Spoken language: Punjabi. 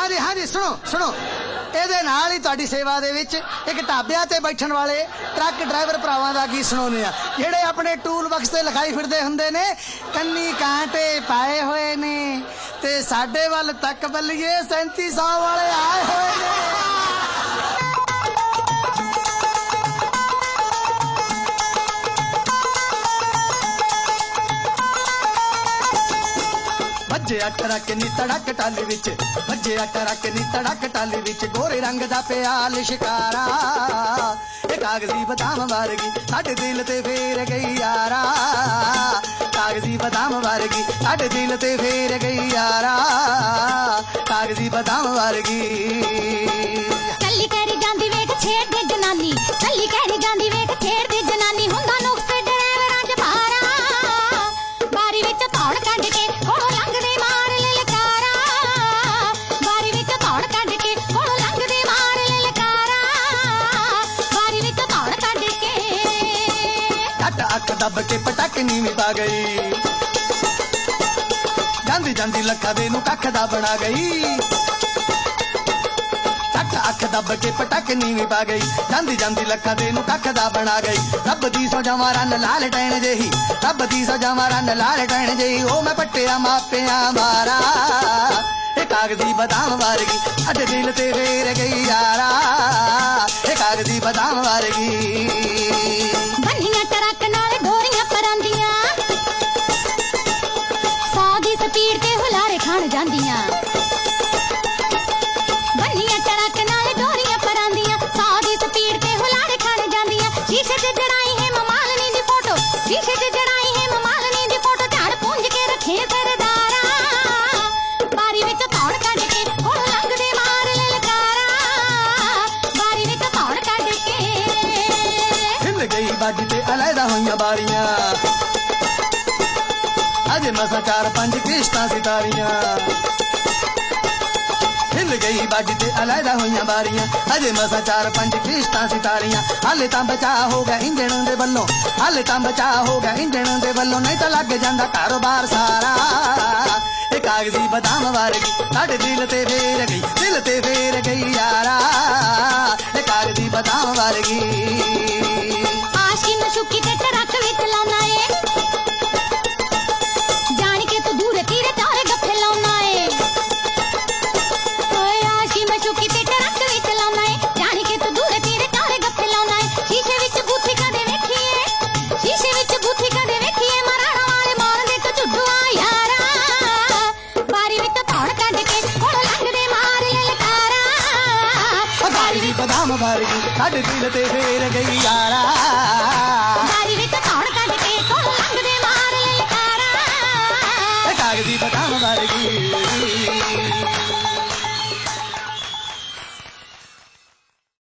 हाँ जी हाँ जी सुनो सुनो ਇਹਦੇ ਨਾਲ ਹੀ ਤੁਹਾਡੀ ਸੇਵਾ ਦੇ ਵਿੱਚ ਇੱਕ ਢਾਬਿਆਂ ਤੇ ਬੈਠਣ ਵਾਲੇ ਟਰੱਕ ਡਰਾਈਵਰ ਭਰਾਵਾਂ ਦਾ ਗੀਤ ਸੁਣਾਉਂਦੇ ਆ ਜਿਹੜੇ ਆਪਣੇ ਟੂਲ ਬਕਸ ਤੇ ਲਿਖਾਈ ਫਿਰਦੇ ਹੁੰਦੇ ਨੇ ਕੰਨੀ ਕਾਂਟੇ ਪਾਏ ਹੋਏ ਨੇ ਤੇ ਸਾਡੇ ਵੱਲ ਤੱਕ ਬੱਲੀਏ 3700 ਵਾਲੇ ਆਏ ਹੋਏ ਨੇ ਵੱਜਿਆ ਟਰੱਕ ਨੀ ਤੜਕ ਟਾਲੀ ਵਿੱਚ ਵੱਜਿਆ ਟਰੱਕ ਨੀ ਤੜਕ ਟਾਲੀ ਵਿੱਚ ਗੋਰੇ ਰੰਗ ਦਾ ਪਿਆ ਲਿਸ਼ਕਾਰਾ ਇਹ ਕਾਗਜ਼ੀ ਬਦਾਮ ਵਰਗੀ ਸਾਡੇ ਦਿਲ ਤੇ ਫੇਰ ਗਈ ਯਾਰਾ ਕਾਗਜ਼ੀ ਬਦਾਮ ਵਰਗੀ ਸਾਡੇ ਦਿਲ ਤੇ ਫੇਰ ਗਈ ਯਾਰਾ ਕਾਗਜ਼ੀ ਬਦਾਮ ਵਰਗੀ ਕੱਲੀ ਕਹਿਰੀ ਜਾਂਦੀ ਵੇਖ ਛੇੜਦੇ ਜਨਾਨੀ ਕੱਲੀ ਕਹਿਰੀ ਜਾਂਦੀ ਵੇਖ ਛੇੜਦੇ ਜਨਾਨੀ ਹੁੰਦਾ ਨੁਕਸ ਡਰਾਈਵਰਾਂ ਚ ਭਾਰਾ ਬਾਰੀ ਵਿੱਚ ਧੌਣ ਕੱਢ ਕੇ ਕੋਲੋਂ ਲੰਘਦੇ ਮਾਰ ਲਲਕਾਰਾ ਬਾਰੀ ਵਿੱਚ ਧੌਣ ਕੱਢ ਕੇ ਕੋਲੋਂ ਲੰਘਦੇ ਮਾਰ ਲਲਕਾਰਾ ਬਾਰੀ ਵਿੱਚ ਧੌਣ ਕੱਢ ਕੇ ਕੱਟ ਅੱਖ ਦੱਬ ਕੇ ਪਟਕ ਨੀਵੀਂ ਪਾ ਗਈ ਜਾਂਦੀ ਜਾਂਦੀ ਲੱਖਾਂ ਦੇ ਨੂੰ ਕੱਖ ਦਾ ਬਣਾ ਗਈ ਅੱਖ ਦੱਬ ਕੇ ਪਟਕ ਨੀਵੀਂ ਪਾ ਗਈ ਜਾਂਦੀ ਜਾਂਦੀ ਲੱਖਾਂ ਦੇ ਨੂੰ ਕੱਖ ਦਾ ਬਣਾ ਗਈ ਰੱਬ ਦੀ ਸੋਝਾਂ ਰਨ ਲਾਲ ਟੈਣ ਜਿਹੀ ਰੱਬ ਦੀ ਸੋਝਾਂ ਰਨ ਲਾਲ ਟੈਣ ਜਿਹੀ ਉਹ ਮੈਂ ਪੱਟਿਆ ਮਾਪਿਆਂ ਮਾਰਾ ਇਹ ਕਾਗਜ਼ੀ ਬਦਾਮ ਵਰਗੀ ਸਾਡੇ ਦਿਲ ਤੇ ਫੇਰ ਗਈ ਯਾਰਾ ਇਹ ਕਾਗਜ਼ੀ ਬਦਾਮ ਵਰਗੀ ਬੰਨੀਆਂ ਟਰੱਕ ਨਾਲ ਡੋਰੀਆਂ ਪਰਾਂਦੀਆਂ 100 ਦੀ ਸਪੀਡ ਤੇ ਹੁਲਾਰੇ ਖਾਣ ਜਾਂਦੀਆਂ ਬੰਨੀਆਂ ਟਰੱਕ ਨਾਲ ਡੋਰੀਆਂ ਪਰਾਂਦੀਆਂ 100 ਦੀ ਸਪੀਡ ਤੇ ਹੁਲਾਰੇ ਖਾਣ ਜਾਂਦੀਆਂ ਸ਼ੀਸ਼ੇ ਤੇ ਜੜਾਈ ਹੈ ਮਮਾਲਨੀ ਦੀ ਫੋਟੋ ਸ਼ੀਸ਼ੇ ਤੇ ਜੜਾਈ ਹੈ ਮਮਾਲਨੀ ਦੀ ਫੋਟੋ ਝਾੜ ਪੁੰਝ ਕੇ ਰੱਖੇ ਸਰਦਾਰਾ ਬਾਰੀ ਵਿੱਚ ਧੌਣ ਕੱਢ ਕੇ ਕੋਲ ਲੰਘਦੇ ਮਾਰ ਲਲਕਾਰਾ ਬਾਰੀ ਵਿੱਚ ਧੌਣ ਕੱਢ ਕੇ ਹਿੱਲ ਗਈ ਬਾਜੀ ਤੇ ਅਲੱਦਾ ਹੋਈਆਂ ਬਾਰੀਆਂ ਅਜੇ ਮਸਾਂ 4-5 ਕਿਸ਼ਤਾਂ ਸਿਤਾਰੀਆਂ ਹਿੱਲ ਗਈ ਬਾਜੀ ਤੇ ਅਲੱਦਾ ਹੋਈਆਂ ਬਾਰੀਆਂ ਅਜੇ ਮਸਾਂ 4-5 ਕਿਸ਼ਤਾਂ ਸਿਤਾਰੀਆਂ ਹਾਲੇ ਤਾਂ ਬਚਾ ਹੋ ਗਿਆ ਇੰਜਣ ਦੇ ਵੱਲੋਂ ਹਾਲੇ ਤਾਂ ਬਚਾ ਹੋ ਗਿਆ ਇੰਜਣ ਦੇ ਵੱਲੋਂ ਨਹੀਂ ਤਾਂ ਲੱਗ ਜਾਂਦਾ ਕਾਰੋਬਾਰ ਸਾਰਾ ਇਹ ਕਾਗਜ਼ੀ ਬਦਾਮ ਵਰਗੀ ਸਾਡੇ ਦਿਲ ਤੇ ਫੇਰ ਗਈ ਦਿਲ ਤੇ ਫੇਰ ਗਈ ਯਾਰਾ ਇਹ ਕਾਗਜ਼ੀ ਬਦਾਮ ਵਰਗੀ ਆਸ਼ਕੀ ਮਸ਼ੂਕੀ ਤੇ ਟਰੱਕ ਵਿੱਚ ਲਾਉਣਾ ਏ ਜਾਣ ਕੇ ਤੂੰ ਦੂਰ ਤੀਰੇ ਚਾਰੇ ਗੱਫੇ ਲਾਉਣਾ ਏ ਓਏ ਆਸ਼ਕੀ ਮਸ਼ੂਕੀ ਤੇ ਟਰੱਕ ਵਿੱਚ ਲਾਉਣਾ ਏ ਜਾਣ ਕੇ ਤੂੰ ਦੂਰ ਤੀਰੇ ਚਾਰੇ ਗੱਫੇ ਲਾਉਣਾ ਏ ਸ਼ੀਸ਼ੇ ਵਿੱਚ ਬੂਥੀ ਕਦੇ ਵੇਖੀਏ ਸ਼ੀਸ਼ੇ ਵਿੱਚ ਬੂਥੀ ਕਦੇ ਵੇਖੀਏ ਮਰਾਣਾ ਵਾਲੇ ਮਾਰਦੇ ਤੇ ਝੁੱਡੂਆ ਯਾਰਾ ਬਾਰੀ ਵਿੱਚ ਧੌਣ ਕੱਢ ਕੇ ਕੋਲ ਲੰਘਦੇ ਮਾਰ ਲਲਕਾਰਾ ਬਾਰੀ ਦੀ ਬਦਾਮ ਵਰਗੀ ਸਾਡੇ ਦਿਲ ਤੇ ਫੇਰ ਗਈ ਯਾਰਾ ਬਾਰੀ ਵਿੱਚ ਧੌਣ ਕੱਢ